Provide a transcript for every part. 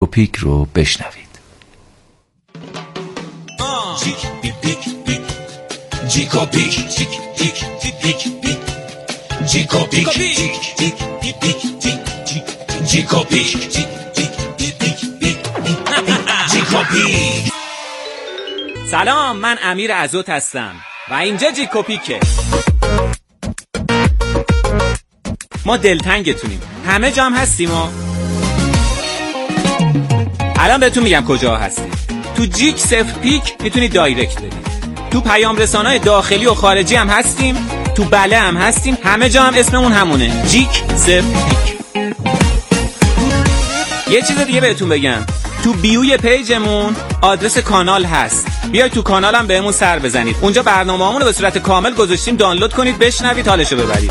و پیک رو بشنوید. جیک پیک پیک پیک جیکو پیک پیک پیک پیک پیک جیکو پیک پیک پیک پیک جیکو پیک پیک پیک جیکو پیک. سلام، من امیر عزوت هستم و اینجا جیکو پیکه. ما دلتنگتونیم، همه جا هم هستیم. الان بهتون میگم کجا هستیم. تو جیک صفر پیک میتونید دایرکت بدید. تو پیام رسانه‌های داخلی و خارجی هم هستیم. تو بله هم هستیم. همه جا هم اسممون همونه، جیک صفر پیک. یه چیز دیگه بهتون بگم، تو بیوی پیجمون آدرس کانال هست. بیاید تو کانالم بهمون سر بزنید. اونجا برنامه‌هامون رو به صورت کامل گذاشتیم، دانلود کنید، بشنوید، حالشو ببرید.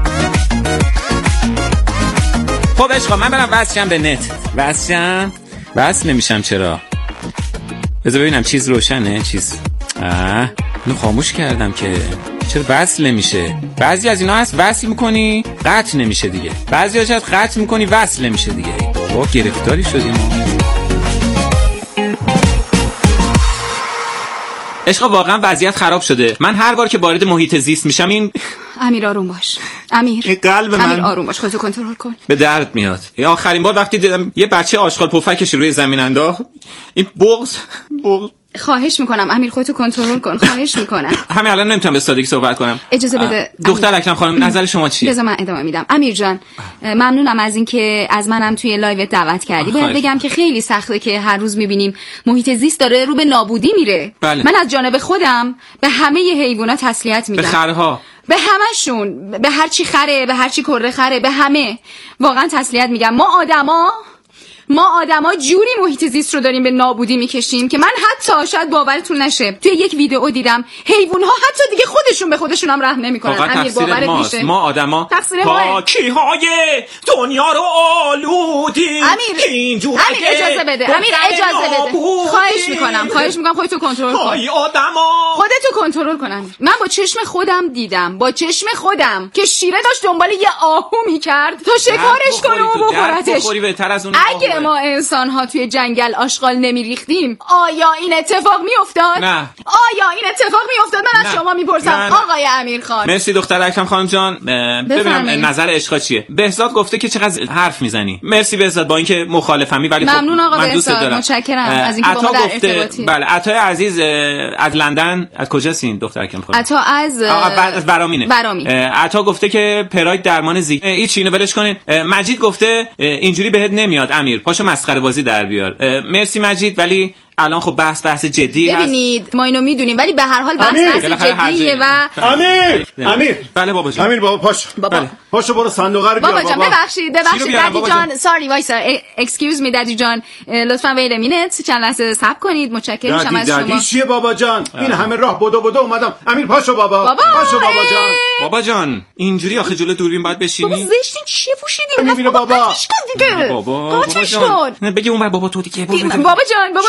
خب عشقا، من برم وصلشم به نت. وصل نمیشم. چرا؟ بذار ببینم چیز روشنه. اینو خاموش کردم که چرا وصل نمیشه. بعضی از اینا هست وصل میکنی قطع نمیشه دیگه، بعضی هاش هست قطع میکنی وصل نمیشه دیگه. بابا گرفتاری شدیم. عشقا واقعا وضعیت خراب شده. من هر بار که وارد محیط زیست میشم این امیر آروم باش. امیر قلب من امیر آروم باش، خودتو کنترل کن. به درد میاد. آخرین بار وقتی دیدم یه بچه آشغال پفکش روی زمین انداخت، این بغض. خواهش میکنم امیر خودتو کنترل کن، خواهش میکنم. همین الان نمیتونم به سادگی صحبت کنم. اجازه بده دختر اکرم خانم، نظر شما چیه؟ بذار من ادامه میدم. امیر جان ممنونم از اینکه از منم توی لایو دعوت کردی. باید بگم که خیلی سخته که هر روز میبینیم محیط زیست داره رو به نابودی میره. بله. من از جانب خودم به همه حیوانات تسلیت میدم. به خرها، به همشون، به هر چی خره، به هر چی کره خره، به همه واقعا تسلیت میگم. ما آدما جوری محیط زیست رو داریم به نابودی میکشیم که من حتی شاید باورتون نشه توی یک ویدیو دیدم حیوان‌ها حتی دیگه خودشون به خودشون هم رحم نمیکنن. امیر باورت میشه؟ ما آدما پاکی‌های دنیا رو آلودیم. امیر اجازه بده. خواهش میکنم خودتو کنترل کن. خودتو کنترل کن. امیر من با چشم خودم دیدم، که شیره داشت دنبال یه آهو میکرد تا شکارش کنه و بخورتش. اگه ما انسان ها توی جنگل آشغال نمیریختیم آیا این اتفاق میافتاد؟ نه. آیا این اتفاق میافتاد؟ من از شما میپرسم آقای امیر خان. مرسی دختر اکرم خانم جان. ببینم نظر عشقا چیه. بهزاد گفته که چقدر حرف میزنی. مرسی بهزاد، با اینکه مخالفمی ولی ممنون آقا من دوست دارم. متشکرم از اینکه با ما در ارتباطی. بله عطا عزیز از لندن. از کجاست این دختر اکرم خانم؟ عطا از برامینه. عطا گفته که پراید درمان هیچ اینو ولش کنین. مجید گفته اینجوری بهت نمیاد امیر، پاشو مسخره بازی در بیار. مرسی مجید، ولی الان خب بحث جدی هست. ببینید ما اینو میدونیم ولی به هر حال بحث جدیه و امیر بله بابا جان. امیر بابا پاشو برو صندوق رو بیار. بابا جان ببخشید دادی جان ساری وایسا اکسکیوز می دادی جان لطفا ویت ا مینیت چند لحظه صبر کنید. متشکرم از شما. دادی چیه بابا جان؟ این همه راه بدو اومدم. امیر پاشو پاشو بابا جان. بابا جان اینجوری آخه جلو دوربین باید بشینی؟ بابا زشتین چیه پوشیدی؟ میبینه بابا بابا جان بگی اون بابا تو دیگه. بابا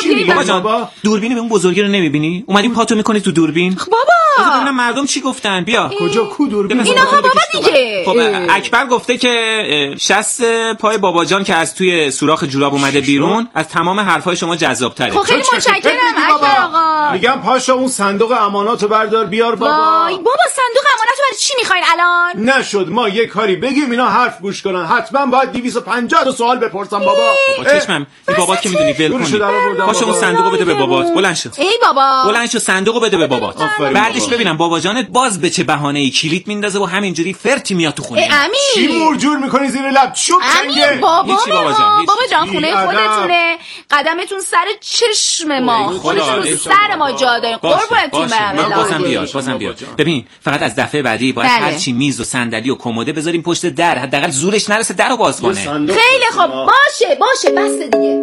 جان دوربین به اون بزرگی رو نمیبینی؟ اومدی پاتو میکنی تو دوربین. بابا ببینم مردم چی گفتن. بیا کجا کو دوربین؟ اینا بابا دیگه. خب اکبر گفته که شست پای بابا جان که از توی سوراخ جوراب اومده بیرون از تمام حرفای شما جذاب‌تره. خب خیلی متشکرم اکبر آقا. میگم پاشو اون صندوق اماناتو بردار بیار بابا. وای بابا صندوق اماناتو برای چی میخواین الان؟ نشد ما یه کاری بگیم اینا حرف گوش کنن. حتما باید 250 تا سوال بپرسم بابا. چشمم این بابات که میدونی ول کنی. پاشو اون صندوقو بده به بابات. بلند شو. ای بابا بلند شو صندوقو بده به بابات. بعدش ببینم بابا جانت باز به چه بهانه‌ای کلید میندازه و همینجوری فرتی میاد تو خونه. چی مرجور میکنی زیر لب؟ چوب چنگه. بابا جان خونه خودتونه. قدمتون سر چشم ما. خودتون رو سر ما جا دارین. قربونتون برم. بازم بیار. ببین فقط از دفعه بعدی باید هر چی میز و صندلی و کموده بذاریم پشت در، حداقل زورش نرسه درو باز کنه. خیلی خوب باشه بس دیگه.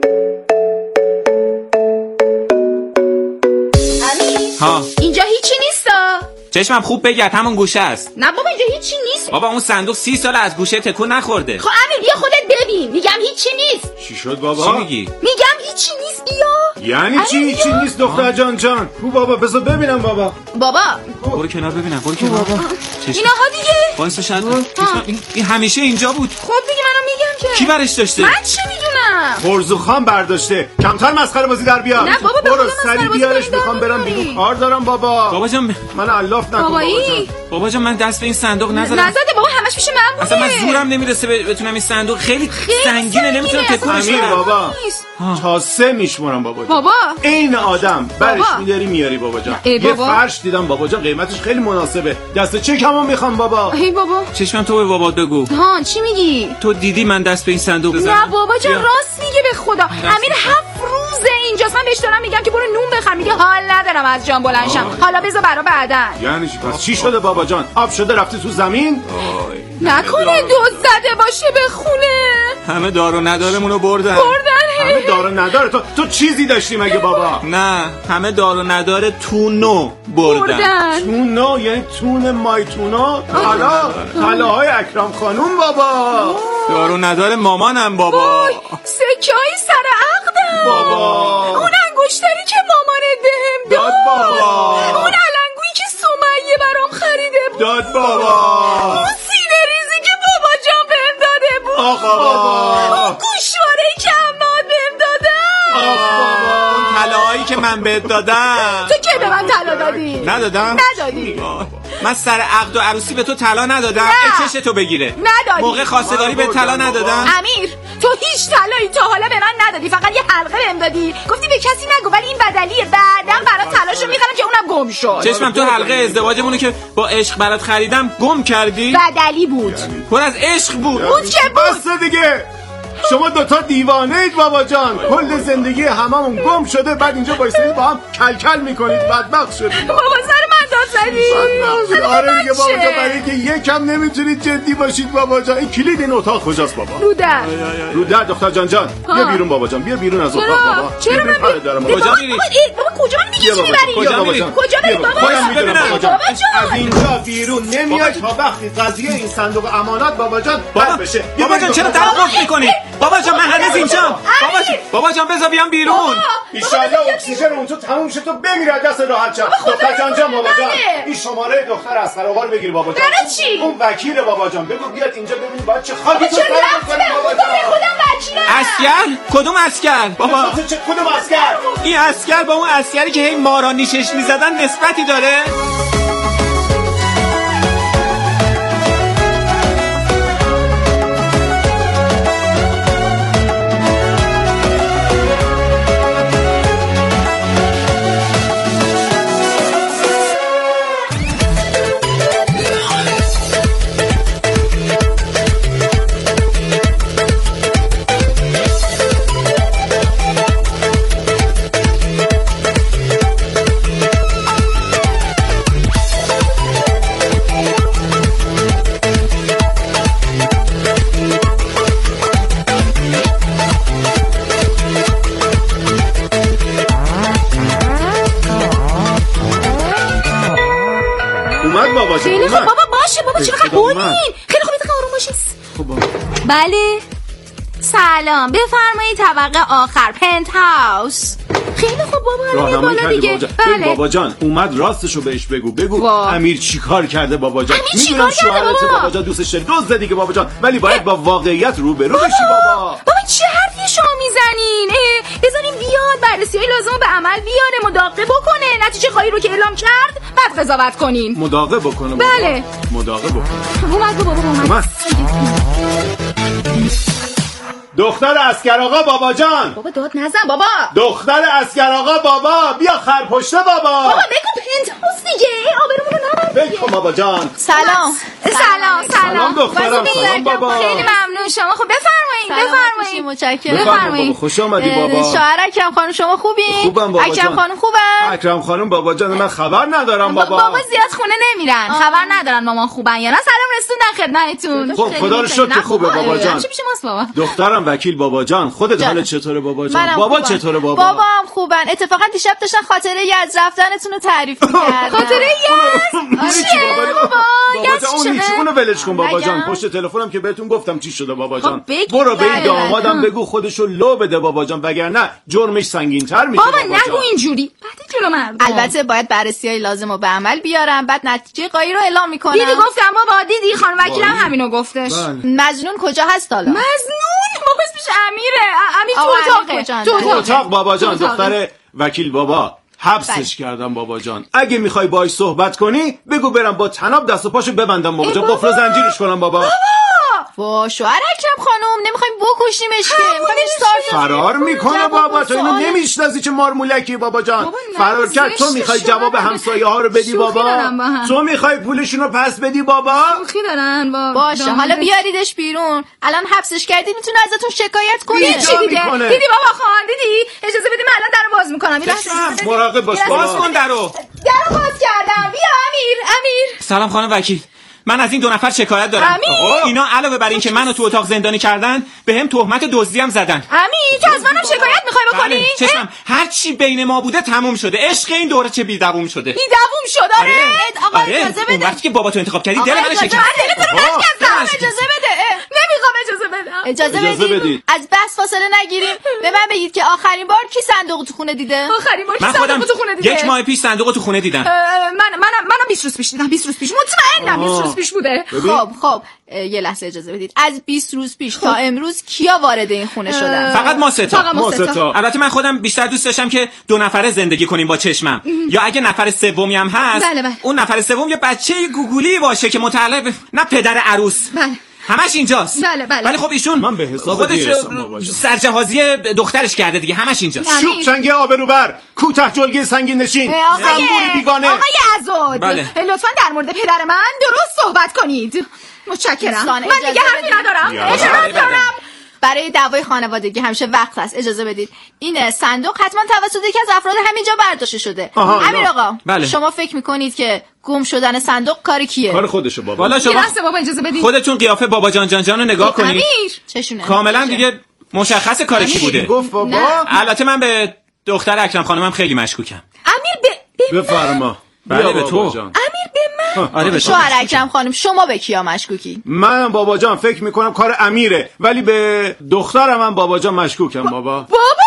ها اینجا هیچی نیستا. چشمم خوب بگرد همون گوشه است. نه بابا اینجا هیچی نیست. بابا اون صندوق 30 سال از گوشه تکون نخورده. خب امیر بیا خودت ببین. میگم هیچی نیست. چی شد بابا؟ چی میگی؟ میگم هیچی نیست بیا. یعنی چی هیچی نیست دختر جان؟ کو بابا بذار ببینم بابا. برو کنار ببینم. برو کنار. اینها دیگه. وایسا شاید این همیشه اینجا بود. خب دیگه منم میگم که کی برش داشته؟ من چه میدونم. خرزوخان برداشته. کمتر مسخره بازی در بیار. نه بابا برو سری بیارش، میخوام برم بیرون کار دارم. بابا جان من علاف نکن بابا جان من دست به این صندوق نزدم. نزده بابا، همش پیش من بوده. اصلا من زورم نمیرسه بتونم این صندوق خیلی سنگینه نمیتونم تکونش بدم. بابا تا 3 میشمرم بابا. این آدم برش میداری میاری بابا جان. یه فرش دیدم بابا جان قیمتش خیلی مناسبه. دست چکمو میخوام بابا. ای بابا چشمم تو به بابات بگو. ها چی میگی؟ تو دیدی من دست به این صندوق بزنم؟ نه بابا جان راست میگه به خدا. امیر 7 روزه اینجاست، من بهش دارم میگم که برو نون بخر، میگه حال ندارم از جان بلند شم. حالا بذار برا بعدن. یعنی چی؟ پس چی شده بابا جان؟ آب شده رفتی تو زمین؟ نکنه دزد زده باشه به خونه. همه دار و ندارمونو بردن. همه دار و نداره. تو چیزی داشتی مگه بابا؟ نه همه دار و نداره تونو بردن. تونو یعنی تون مایتونا؟ طلاهای اکرم خانوم بابا. دار و نداره مامانم بابا. سکه‌های سر عقدم بابا. اون انگشتری که مامانت بهم داد بابا. اون علنگویی که سمیه برام خریده بود داد بابا. اون سینه ریزی که بابا جان بهم داده بود. بابا. اون گوشواره‌ای که عماد بهم دادن. اون طلاهایی که من بهت دادم. تو کی به من طلا دادی؟ ندادم؟ ندادی. من سر عقد و عروسی به تو طلا ندادم. چش تو بگیره. ندادی. موقع خواستگاری به طلا ندادم. امیر تو هیچ طلایی تا حالا به من ندادی، فقط یه حلقه بهم دادی، گفتی به کسی نگو ولی این بدلیه، بعدم برات طلاشو میخرم که اونم گم شد. چشمم تو حلقه ازدواجمونو که با عشق برات خریدم گم کردی؟ بدلی بود. پر از عشق بود که بود. بس دیگه. شما دوتا دیوانه اید بابا جان. کل زندگی هممون گم شده، بعد اینجا بایستید با هم کلکل میکنید. بدبخت شدید. بابا سر من داد زدی. آره دیگه بابا جان، برای اینکه یکم نمیتونید جدی باشید بابا جان. این کلید این اتاق کجاست بابا؟ رو در دختر جان بیا بیرون بابا جان. بیا بیرون از اتاق بابا. چرا من کجا میری؟ بابا کجا میگی چی میبری؟ کجا میری بابا جان؟ از اینجا بیرون نمیای تا وقتی قضیه این صندوق امانات بابا جان حل بشه. بابا جان چرا در قفل میکنی؟ بابا جان من هنوز اینجام. بابا جان بذار بیام بیرون. ان شاءالله اکسیژن اون تو تموم شه تو بمیری از دست راحت شم. دختر جان بابا جان این شماره دختر اسقر آقا رو بگیر بابا جان. چی؟ اون وکیل بابا جان بگو بیاد اینجا ببینی بعد چه خاکی تو سر می‌کنه بابا جان. خودم وکیلم. اسکر؟ کدوم اسکر؟ بابا کدوم اسکر؟ این اسکر با اون اسکری که هی مارا نیشش می‌زدن نسبتی داره؟ خیلی خوب بابا باشه بابا چرا خودین خیلی خوب دیگه آروم باشید. بله سلام بفرمایید طبقه آخر پنت هاوس. خیلی خوب بابا بالا دیگه. بله بابا جان اومد راستشو بهش بگو امیر چیکار کرده بابا جان؟ میدونم شوهرت بابا جان دوستش داری دوست دیگه بابا جان ولی باید با واقعیت روبرو بشی بابا. بابا چه حرفی شما میزنین؟ بذاریم بیاد بررسی‌های لازم به عمل بیاره مداقه بکنه نتیجه خواهی رو که اعلام کرد بعد قضاوت کنین. مداقه بکنه بابا. بله مداقه بکنه. اومد بابا اومد. دختر اسکر آقا بابا جان. بابا داد نزن بابا. دختر اسکر آقا بابا بیا خرپشته بابا. بابا بگو پنت هاوس دیگه آبرومونو نبر. بگو بابا جان. سلام دخترم سلام بابا. خیلی ممنون شما خب بفرمایید متشکرم. بفرمایید خوش آمدی بابا. شوهر اکرم خانم شما خوبین؟ خوبم بابا اکرم خانم خوبن؟ اکرم خانم بابا جان من خبر ندارم بابا. بابا زیاد خونه نمیرن خبر ندارن مامان خوبن یا نه. سلام رسوندن خدمتتون. خب خدا رو شکر خوبه بابا جان. چی پیش ماست بابا؟ دخترم وکیل بابا جان خودت حالت چطوره بابا جان؟ بابا چطوره بابا؟ بابا هم خوبن. اتفاقا دیشب داشتن خاطره یزد رفتنتون رو تعریف می‌کردن. خاطره یزد؟ چیه بابا؟ اونو ولش کن بابا جان. پشت تلفنم که بهتون گفتم چی شده بابا جان. برو به این دامادم بگو خودشو لو بده بابا جان وگرنه جرمش سنگین‌تر میشه بابا جان. بابا نگو اینجوری بعد جلو مردم. البته باید بررسی‌های لازم رو به عمل بیارم بعد نتیجه قایی رو اعلام میکنم. دیدی گفتم بابا دیدی خانم وکیلم همینو گفتش. مجنون کجا هست حالا؟ مجنون بابا اسمش امیره. امیر تو اتاقه. تو اتاق بابا جان. دختر وکیل بابا حبسش کردم بابا جان. اگه میخوای باهاش صحبت کنی بگو برم با طناب دست و پاشو ببندم بابا جان. قفل زنجیرش کنم بابا. وا شوهر اکرم خانم نمیخوایم بکشیمش که فرار میکنه بابا. تو اینو نمیشناسی چه مارمولکی بابا جان. فرار کرد. تو میخوای جواب همسایه ها رو بدی بابا. تو میخوای پولشون رو پس بدی بابا. شوخی دارن با باشه حالا بیاریدش بیرون. الان حبسش کردی میتونه ازتون شکایت کنه. چی دیده؟ دیدی بابا خان دیدی؟ اجازه بدی من الان درو باز میکنم. مراقب باش. باز کن درو باز کردم. بیا امیر. سلام خانم وکیل. من از این 2 نفر شکایت دارم. اینا علاوه بر این که منو تو اتاق زندانی کردن بهم تهمت دزدی هم زدن. امیر تو از منم شکایت میخوای بکنی؟ چشم هر چی بین ما بوده تموم شده. عشق این دوره چه بی‌دوام شده. بی‌دوام شد. آقا اجازه بده. وقتی که بابا تو انتخاب کردی دل منو شکست. اجازه بده. نمیخوام اجازه بدم. بدید. از بس فاصله نگیریم. به من بگید که آخرین بار کی صندوق تو خونه دیده؟ من خودم 1 ماه پیش صندوق تو خونه دیدم. منم 20 روز پیش دیدم. 20 روز پیش مطمئنم 20 روز پیش بوده. خب یه لحظه اجازه بدید. از 20 روز پیش تا امروز کیا وارد این خونه شدن؟ فقط ما سه تا. البته من خودم بیشتر دوست داشتم که 2 نفره زندگی کنیم با چشمم. یا اگه نفر سومی هم هست بله. اون نفر سوم یه بچه گوگولی باشه که متعلق به نه پدر عروس. بله. همش اینجاست. بله. ولی خب ایشون من به حساب خودش سرجهازی دخترش کرده دیگه. همش اینجاست. شوک چنگ آبروبر، کوتاه جلگه سنگین نشین، زنبور بیگانه. آقای عزاد لطفا در مورد پدر من درست صحبت کنید. متشکرم. من دیگه حرفی ندارم. اجازه دارم. برای دعوای خانوادگی همیشه وقت هست. اجازه بدید. این صندوق حتما توسط یکی از افراد همینجا برداشته شده. امیر آقا بله. شما فکر میکنید که گم شدن صندوق کار کیه؟ کار خودشه بابا. والا شما بابا اجازه بدید. خودتون قیافه بابا جان رو نگاه کنید. امیر چشونه کاملا دیگه مشخص کار کی بوده. گفت بابا. البته من به دختر اکرم خانمم خیلی مشکوکم. امیر بفرما. بله به تو. امیر به من. آره به تو. شوهر اکرم خانم شما به کیا مشکوکی؟ من بابا جان فکر میکنم کار امیره، ولی به دخترم هم بابا جان مشکوکم بابا.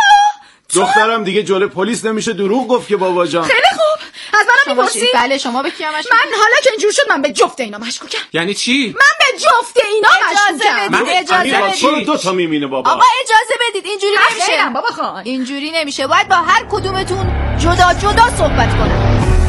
دخترم دیگه جلوی پلیس نمیشه دروغ گفت که بابا جان. خیلی خوب. از منم میپرسی؟ بله شما به کیا مشکوکی؟ من حالا که اینجور شد من به جفت اینا مشکوکم. یعنی چی؟ من به جفت اینا مشکوکم. اجازه بدید. 2 تا میمینه بابا. آقا اجازه بدید. اینجوری نمیشه بابا خان. اینجوری نمیشه. باید با هر کدومتون جدا صحبت کنم.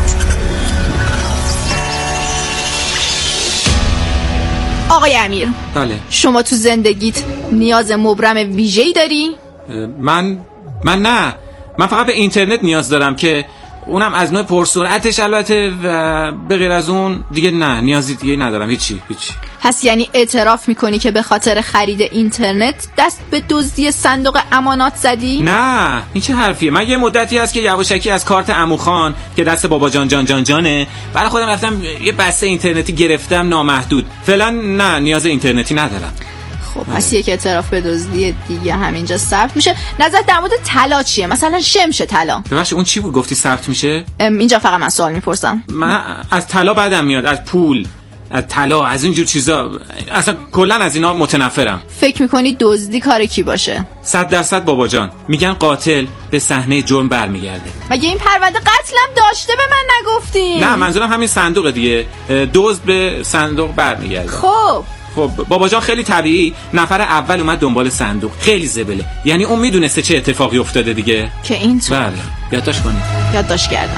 آقای امیر بله. شما تو زندگیت نیاز مبرم ویژه‌ای داری؟ من نه. من فقط به اینترنت نیاز دارم که اونم از نوع پرسرعتش البته و به غیر از اون دیگه نه نیازی دیگه ندارم. هیچی. پس یعنی اعتراف میکنی که به خاطر خرید اینترنت دست به دزدی صندوق امانات زدی؟ نه این چه حرفیه. من یه مدتی هست که یواشکی از کارت عموخان که دست بابا جانه برای خودم رفتم یه بسته اینترنتی گرفتم نامحدود. فعلا نه نیاز اینترنتی ندارم. خب پس یک اعتراف به دزدی دیگه همینجا ثبت میشه. نظر در مورد طلا چیه؟ مثلا شمش طلا. ببخشید اون چی بود گفتی ثبت میشه؟ اینجا فقط من سوال میپرسم. من از طلا بدم میاد، از پول، از طلا، از اینجور چیزا، اصلا کلا از اینا متنفرم. فکر میکنی دزدی کار کی باشه؟ 100% بابا جان. میگن قاتل به صحنه جرم برمیگرده. مگه این پرونده قتلم داشته به من نگفتی؟ نه منظورم همین صندوق دیگه. دزد به صندوق برمیگرده. خب بابا جان خیلی طبیعی نفر اول اومد دنبال صندوق. خیلی زبله. یعنی اون میدونسته چه اتفاقی افتاده دیگه. که این تو بله یادداشت کنید. یادداشت کردم.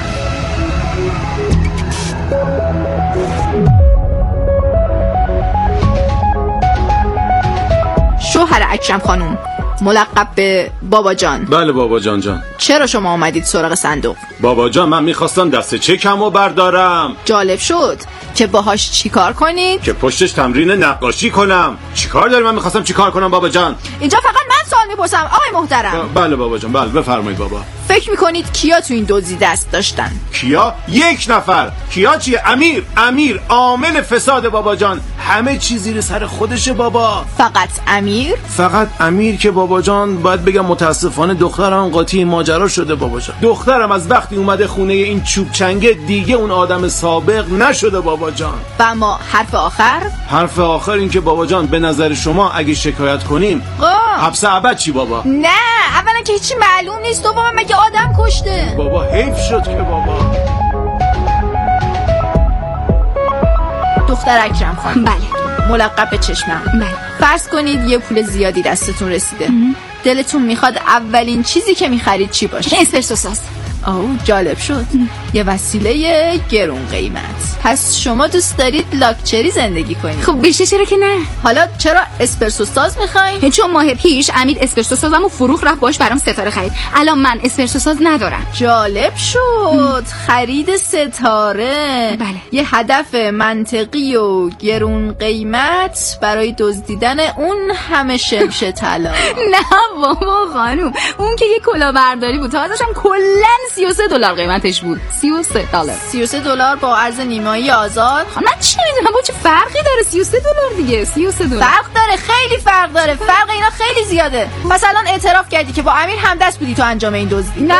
شوهر اکرم خانوم ملقب به بابا جان. بله بابا جان. چرا شما اومدید سراغ صندوق؟ بابا جان من میخواستم دست چکمو بردارم. جالب شد. که باهاش چیکار کنید؟ که پشتش تمرین نقاشی کنم. چیکار داری؟ من میخواستم چیکار کنم بابا جان؟ اینجا فقط من سوال میپرسم آقای محترم. بله بابا جان. بله بفرمایید بابا. فکر میکنید کیا تو این دزدی دست داشتن؟ کیا؟ 1 نفر. کیا چیه؟ امیر عامل فساد بابا جان. همه چیز زیر سر خودشه بابا. فقط امیر که بابا جان باید بگم متاسفانه دخترم قاطی ماجرا شده بابا جان. دخترم از وقتی اومده خونه این چوب چنگه دیگه اون آدم سابق نشده بابا جان. و اما حرف آخر این که بابا جان به نظر شما اگه شکایت کنیم حبس ابد چی بابا؟ نه اولا که هیچی معلوم نیست. دوم مگه آدم کشته؟ بابا حیف شد که بابا. دختر اکرم خانم. بله ملقب به چشمم. بله. فرض کنید یه پول زیادی دستتون رسیده. دلتون میخواد اولین چیزی که میخرید چی باشه؟ اسپرسو ساز. جالب شد. یه وسیله گرون قیمت. پس شما دوست دارید لاکچری زندگی کنید؟ خب بشه، چرا که نه. حالا چرا اسپرسو ساز میخواین؟ چون ماه پیش امیر اسپرسو سازمو فروخت رفت باش برام ستاره خرید. الان من اسپرسو ساز ندارم. جالب شد. خرید ستاره. بله. یه هدف منطقی و گرون قیمت برای دزدیدن اون همه شمش طلا. نه بابا خانوم، اون که یه کلاهبرداری بود، تازه‌ش هم کلاً $33 قیمتش بود. $33 با ارز نیمایی آزاد. من چی میدونم با چه فرقی داره؟ $33 دیگه. $33 فرق داره، خیلی فرق داره. فرق اینا خیلی زیاده. مثلا اعتراف کردی که با امیر همدست بودی تو انجام این دزدی. نه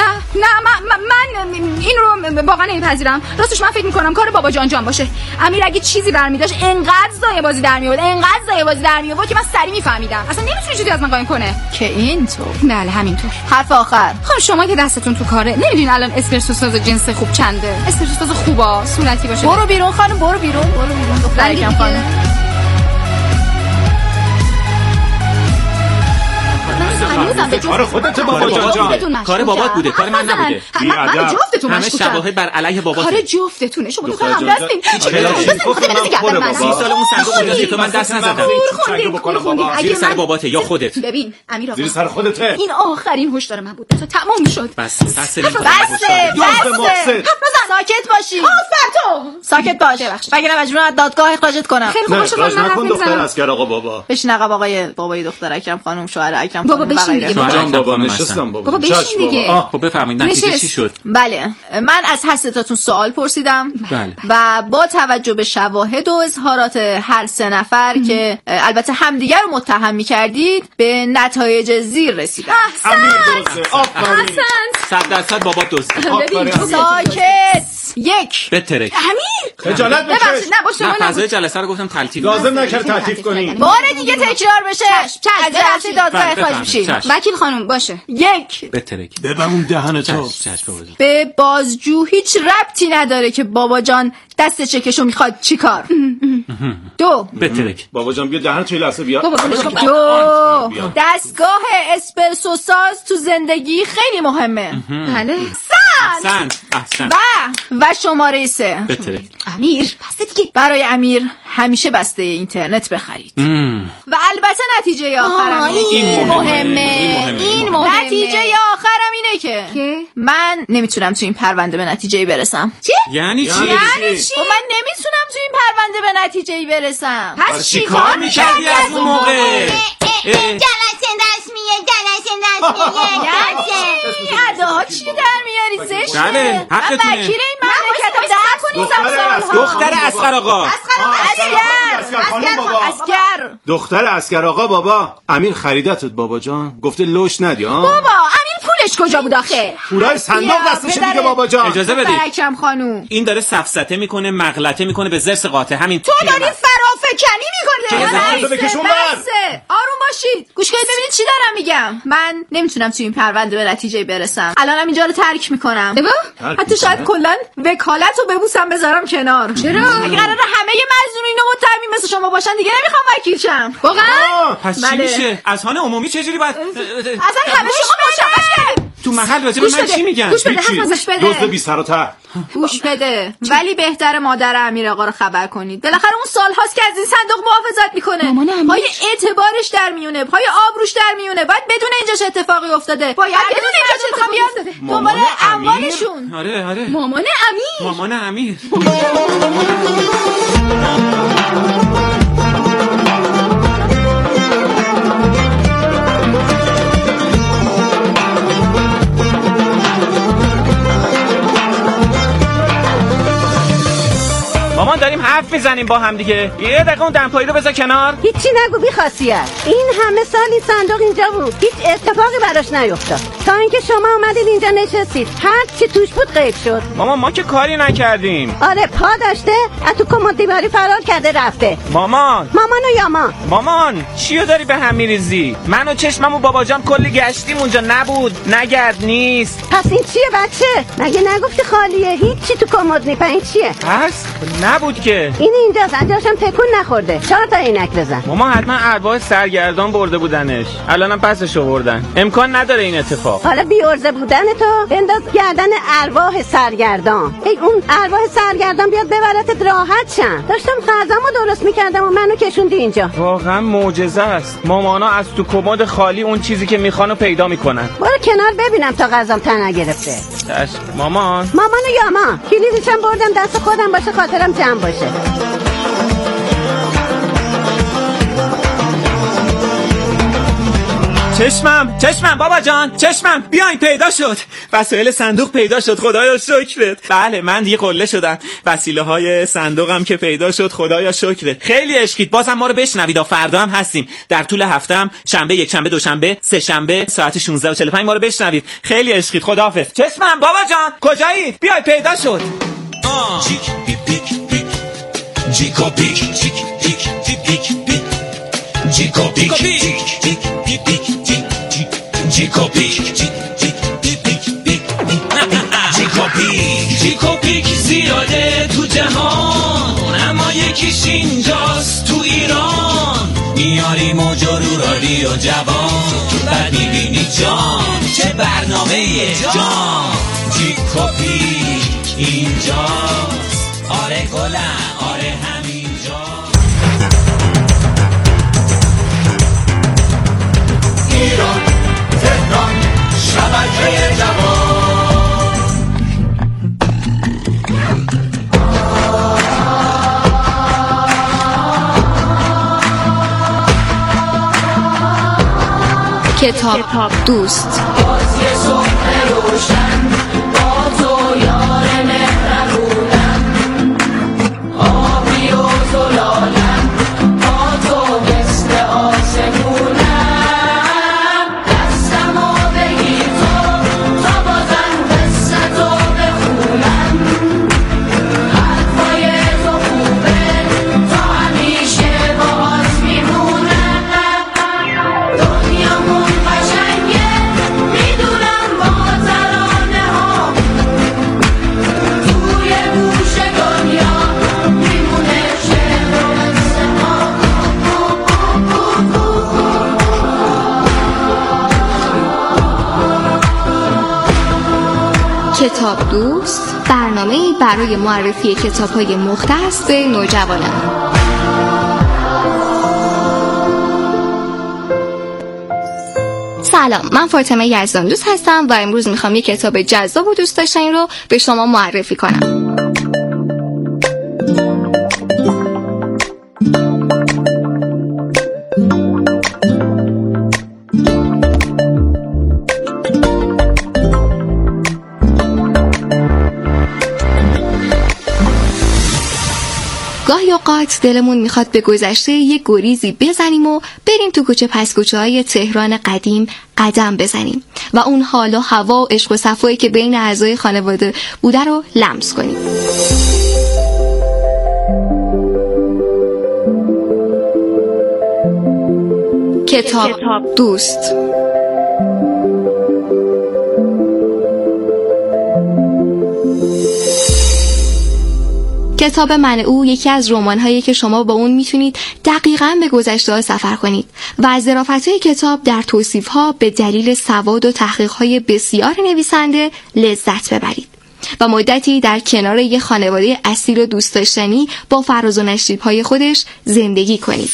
من این رو واقعا نمیپذیرم. راستش من فکر میکنم کار بابا جان باشه. امیر اگه چیزی برمی‌داشت انقدر زایه بازی در میآورد که من سری میفهمیدم. اصلا نمیتونه چیزی از من قایم کنه. که اینطور. بله همینطور. حرف آخر. خب شما که دستتون تو کاره، نمیدونین الان اسپرسو ساز جنس خوب چنده؟ اسپرسو ساز خوبا صورتی باشه. برو بیرون خانم، برو بیرون دخترکم خانم. کار خودت بابا جان. کار بابات بوده، کار من نبوده. من جفتتون همه شواهد بر علیه باباته. کار جفتتونه. شما تو هم دستین. 30 سال اون صندوق اونجاست که من دست نزدم. زیر سر باباته یا خودت. ببین امیر آقا، زیر سر خودته. این آخرین هشدار من بود. تا تمام شد. بس ساکت باشی. ساکت باش. مگه مجبورم از دادگاه اخراجت کنم؟ خیلی خوب باشه، من حرف دختر نمیزنم. اسکر آقا بابا. بشین عقب بابای دختر اکرم خانم، شوهر اکرم بابا خانم. بشین دیگه. جان بابا نشستم بابا بشین دیگه. خب بفرمایید نتیجه چی شد؟ بله، من از هر ستاتون سوال پرسیدم. بله. و با توجه به شواهد و اظهارات هر سه نفر که البته همدیگر رو متهم می‌کردید به نتایج زیر رسیدم. امیر دوسته. آفرین. 100% بابا دوست. ساکت. یک. بترک. امیر خجالت بکش. نه با شما نه فضای جلسه رو گفتم تلطیف. لازم نکرد تلطیف کنی. بار دیگه تکرار بشه. از جلسه دادگاه اخراج میشی. وکیل خانم باشه. یک. بترک. ببرون دهنتو. به بازجو هیچ ربطی نداره که بابا جان دست چکشو میخواد چیکار. دو. بترک. بابا جان بیا دهنت توی لحظه بیا. دو. دستگاه اسپرسو ساز تو زندگی خیلی مهمه. بله. احسن. و شماره 3. بترک. امیر پس دیگه برای امیر همیشه بسته اینترنت بخرید. و البته نتیجه آخرم این مهمه. نتیجه آخرم اینه که من نمیتونم تو این پرونده به نتیجه‌ای برسم. یعنی چی؟ خب من نمیتونم تو این پرونده به نتیجه‌ای برسم. پس چیکار می‌کردی از اون موقع؟ جلسه رسمیه اداها چی در میاری زشته؟ بله حقتونه. وکیل این مملکت در کنید. دختر اسقر آقا. اسکر. دختر اسکر آقا بابا. امیر خریدتت بابا جان. گفته لوش ندی ها. بابا امیر پولش کجا بود آخه؟ پولای صندوق دستش دیگه بابا جان. اجازه بدید. اکرم خانوم این داره سفسطه میکنه، مغلطه میکنه به زرس قاطع. همین تو داری فرافکنی میکنی. آروم باشید. گوش کنید ببینید چی دارم میگم. من نمیتونم تو این پرونده به نتیجه برسم. الانم اینجا رو ترک میکنم. حتی شاید کلا وکالت رو ببوسم بذارم کنار. چرا؟ اگه قراره همه مظنونین متهمین مثل شما باشن دیگه نمیخوام وکیل شم. واقعا؟ پس چی میشه؟ اذهان عمومی چجوری باید اصلا همه شما مشابه تو محل راجع به من چی میگن؟ گوش بده حرفش بده. دوست بی سر و ته. گوش بده. ولی بهتره مادر امیر آقا رو خبر کنید. بالاخره اون سال هاست که از این صندوق محافظت میکنه. پای اعتبارش در میونه، پای آبروش در میونه. باید بدون اینجا چه اتفاقی افتاده. باید بدون اینجا چه اتفاقی افتاده. دنبال اموالشون. آره. مامان امیر. مامان داریم حرف میزنیم با هم دیگه. یه دقیقه اون دمپایی رو بذار کنار. هیچی نگو بی خاصیت. این همه سال این صندوق اینجا بود، هیچ اتفاقی براش نیفتاد تا اینکه شما اومدید اینجا نشستید. هر چی توش بود غیب شد. مامان ما که کاری نکردیم. آره پا داشته از تو کمد دیواری فرار کرده رفته. مامانو یامان. مامان چیو داری به هم میریزی؟ من و چشمم و بابا جان کلی گشتیم اونجا، نبود نگرد نیست. پس این چیه بچه؟ مگه نگفتی خالیه؟ هیچ چی تو کمد نیست. این چیه؟ پس نبود که. چیه؟ این اینجاست، انجاشم تکون نخورده. 4 تا عینک بزن. ماما حتما ارواح سرگردان برده بودنش. الانم پسش آوردن. امکان نداره این اتفاق. حالا بی ارزه بودن تو بنداز گردن ارواح سرگردان. اون ارواح سرگردان بیاد ببرتت راحت شن. داشتم غذامو درست میکردم و منو کشوندی اینجا. واقعا معجزه است. مامانا از تو کمد خالی اون چیزی که میخوانو پیدا میکنن. برو کنار ببینم تا غذام تن نگرفته. مامان و یاما کلیدشم بردم دست خودم باشه، خاطرم جمع باشه. چشمم بابا جان، چشمم بیاین، پیدا شد. وسایل صندوق پیدا شد، خدایا شکرت. بله من دیگه قله شدم. وسیله های صندوقم که پیدا شد، خدایا شکرت. خیلی عشقید. بازم ما رو بشنوید. فردا هم هستیم. در طول هفته هم شنبه، یک شنبه، دوشنبه، سه شنبه ساعت 16:45 ما رو بشنوید. خیلی عشقید. خداحافظ. چشمم بابا جان، کجایید؟ بیای، پیدا شد. چیک پیک پیک پیک جیکو پیک چیک پیک پیک پیک جیکو پیک چیک پیک پیک جیکو پیک چیک پیک جیکو پیک زیاده تو جهان، اما یکیش اینجاست تو ایران. میاریم و جرو رادیو جوان، بعد میبینی جان چه برنامه جان. جیکو پیک اینجاست، آره گلم، آره همینجاست. ایران تهران شبکه جوان. کتاب دوست. بازی صبح روشن با تو یار مهربونم، آبی و زلالم با تو مثل آسمونم. دستمو بگیر تا بازم قصه تو بخونم. حرفای تو خوبه تا همیشه باهات میمونم. دنیامون قشنگه میدونم با ترانه ها، توی گوش دنیا میمونه شعر و قصه ها. کتاب دوست، برنامه‌ای برای معرفی کتاب‌های مختص به نوجوانان. سلام، من فاطمه یزدان دوست هستم و امروز میخوام یک کتاب جذاب و دوست داشتنی رو به شما معرفی کنم. گاهی اوقات دلمون میخواد به گذشته یک گریزی بزنیم و بریم تو کوچه پس کوچه های تهران قدیم قدم بزنیم و اون حال و هوا و عشق و صفایی که بین اعضای خانواده بوده رو لمس کنیم. کتاب دوست. کتاب من او یکی از رمان‌هایی که شما با اون میتونید دقیقاً به گذشته ها سفر کنید و از ظرافت‌های کتاب در توصیف‌ها به دلیل سواد و تحقیق‌های بسیار نویسنده لذت ببرید و مدتی در کنار یک خانواده اصیل و دوست داشتنی با فراز و نشیب‌های خودش زندگی کنید.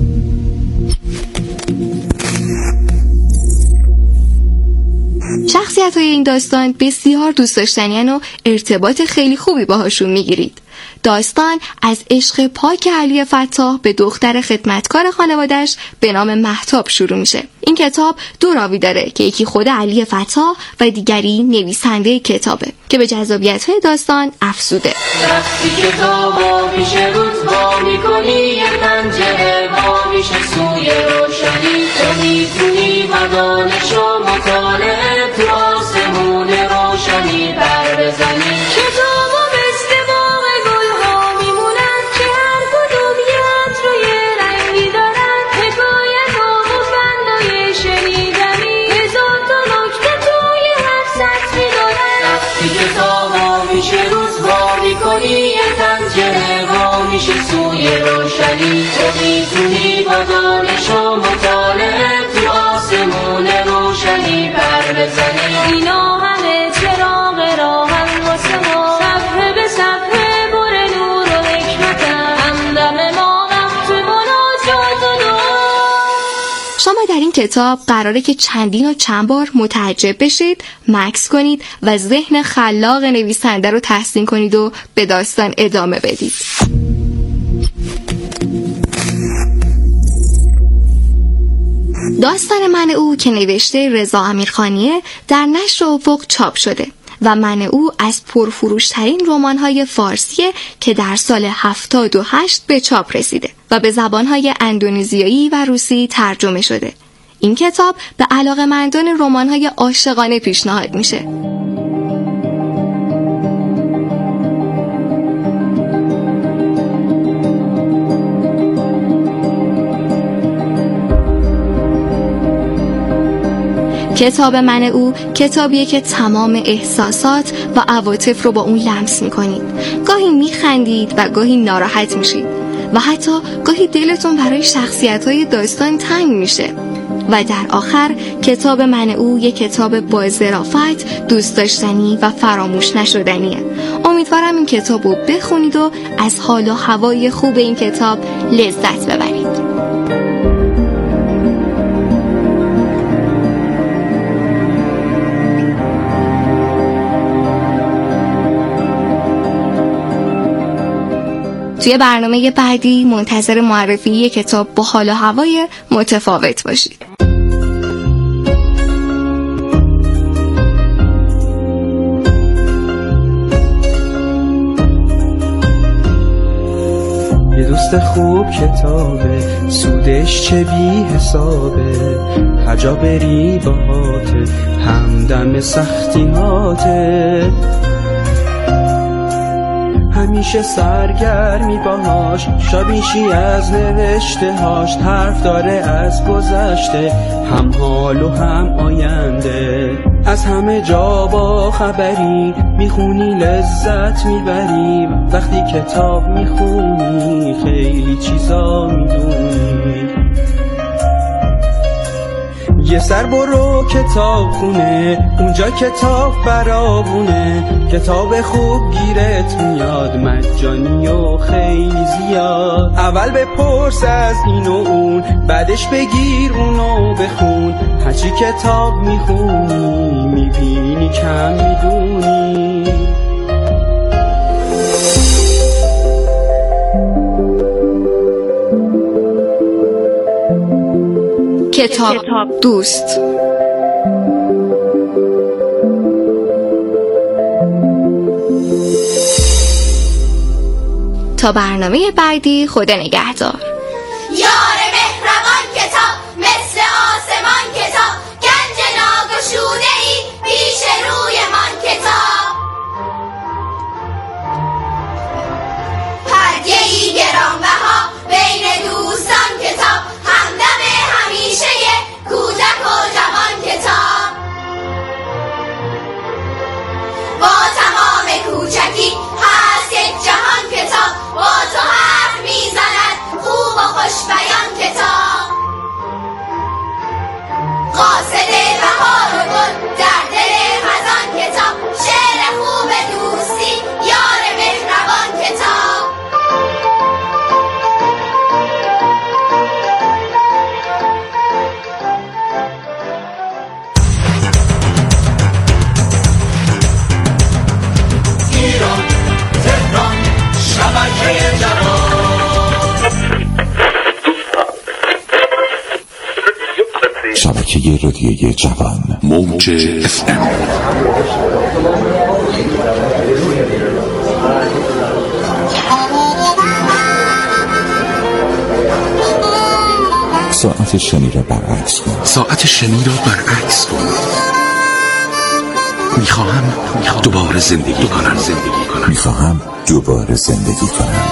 شخصیت‌های این داستان بسیار دوست داشتنی‌اند و ارتباط خیلی خوبی باهاشون میگیرید. داستان از عشق پاک علی فتاح به دختر خدمتکار خانواده‌اش به نام مهتاب شروع میشه. این کتاب 2 راوی داره که یکی خود علی فتاح و دیگری نویسنده کتابه که به جذابیت‌های داستان افزوده. وقتی کتابو میشه روز با میکنی، یه پنجره با میشه سوی روشنی، تو میتونی با دانش و مطالعه تو آسمون روشنی پر بزنی. کتابو مثل باغ گلها میمونن که هر کدوم یه عطر و یه رنگی دارن، حکایت و مفندای شنیدنی، هزار تا نکته توی هر سطری دارن. وقتی کتابو میشه روز با میکنی، یه پنجره با میشه در این کتاب قراره که چندین و چند بار متعجب بشید، مکث کنید و ذهن خلاق نویسنده رو تحسین کنید و به داستان ادامه بدید. داستان من او که نوشته رضا امیرخانیه در نشر افق چاپ شده و من او از پرفروشترین رمان‌های فارسیه که در سال 78 به چاپ رسیده و به زبان‌های اندونزیایی و روسی ترجمه شده. این کتاب به علاقه‌مندان رمان‌های عاشقانه پیشنهاد میشه. کتاب من او کتابیه که تمام احساسات و عواطف رو با اون لمس میکنید. گاهی میخندید و گاهی ناراحت میشید و حتی گاهی دلتون برای شخصیت‌های داستان تنگ میشه. و در آخر کتاب من او یک کتاب با ظرافت، دوست داشتنی و فراموش نشدنیه. امیدوارم این کتاب رو بخونید و از حال و هوای خوب این کتاب لذت ببرید. توی برنامه بعدی منتظر معرفی یک کتاب با حال و هوای متفاوت باشید. یه دوست خوب کتابه، سودش چه بی حسابه، هجا بری باهاته، همدم سختیاته، همیشه سرگرمی باهاش، شابیشی از نوشته هاش، حرف داره از گذشته، هم حال و هم آینده، از همه جا با خبری، میخونی لذت میبری، وقتی کتاب میخونی خیلی چیزا میدونی. یه سر برو کتاب خونه، اونجا کتاب برابونه، کتاب خوب گیرت میاد، مجانی و خیلی زیاد. اول بپرس از این و اون، بعدش بگیر اونو بخون، هرچی کتاب میخونی میبینی کم میدونی. کتاب دوست. تا برنامه بعدی، خدا نگهدار. یار مهربان کتاب، مثل آسمان کتاب، گنج ناگشوده ای پیش روی من کتاب، هدیه‌ای گرانبها بین دوستان کتاب، همدم همیشه کودک و جوان کتاب، با تمام کوچکی هست یک جهان کتاب، با تو حرف میزند خوب و خوش بیان کتاب، قاصد بهار و گل در دل خزان کتاب، شعر خوب دوستی یار مهربان کتاب. ایران تهران شبکه جوان، شبکه رادیویی جوان، موج FM. ساعت شنی را برعکس کن. ساعت شنی را برعکس کن. میخواهم دوباره زندگی کنم. میخواهم دوباره زندگی کنم.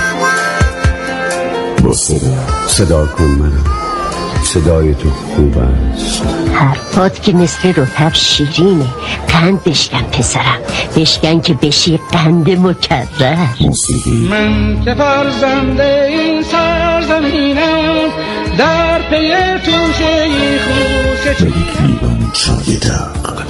با صدا کن منم. صدای تو خوب است. حرفات که مثل رطب شیرینه. قند بشکن پسرم، بشکن که بشی قند مکرر. موسیقی. من که فرزنده این سرزمینم، در پی توشه خوش یک لیوان چای داغ.